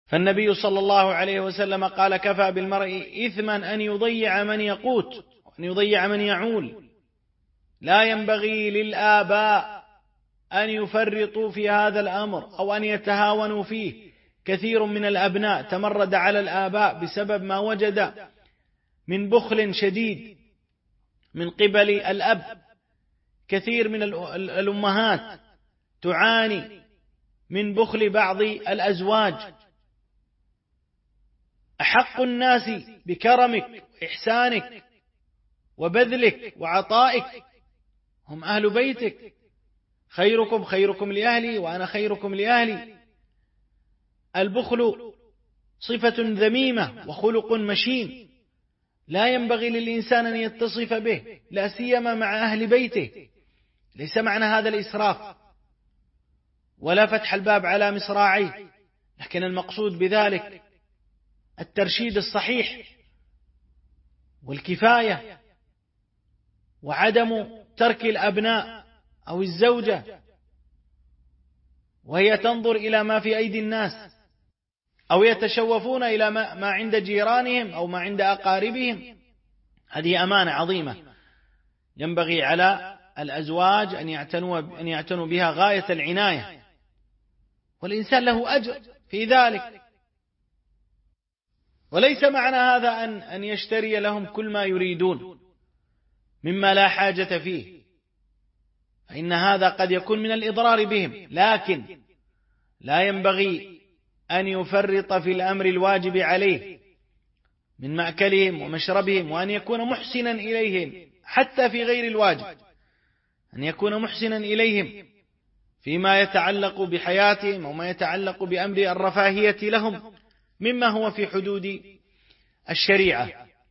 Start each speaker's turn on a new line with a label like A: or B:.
A: فالنبي صلى الله عليه وسلم قال: كفى بالمرء إثما أن يضيع من يقوت وأن يضيع من يعول. لا ينبغي للآباء أن يفرطوا في هذا الأمر أو أن يتهاونوا فيه. كثير من الأبناء تمرد على الآباء بسبب ما وجد من بخل شديد من قبل الأب. كثير من الأمهات تعاني من بخل بعض الأزواج. أحق الناس بكرمك وإحسانك وبذلك وعطائك هم أهل بيتك. خيركم خيركم لأهلي وأنا خيركم لأهلي. البخل صفة ذميمة وخلق مشين لا ينبغي للإنسان أن يتصف به، لا سيما مع أهل بيته. ليس معنى هذا الإسراف ولا فتح الباب على مصراعيه، لكن المقصود بذلك الترشيد الصحيح والكفاية، وعدم ترك الأبناء أو الزوجة وهي تنظر إلى ما في أيدي الناس، أو يتشوفون إلى ما عند جيرانهم أو ما عند أقاربهم. هذه أمانة عظيمة ينبغي على الأزواج أن يعتنوا بها غاية العناية، والإنسان له أجر في ذلك. وليس معنى هذا أن يشتري لهم كل ما يريدون مما لا حاجة فيه، فإن هذا قد يكون من الإضرار بهم، لكن لا ينبغي أن يفرط في الأمر الواجب عليه من مأكلهم ومشربهم، وأن يكون محسنا إليهم حتى في غير الواجب، أن يكون محسنا إليهم فيما يتعلق بحياتهم وما يتعلق بأمر الرفاهية لهم مما هو في حدود الشريعة.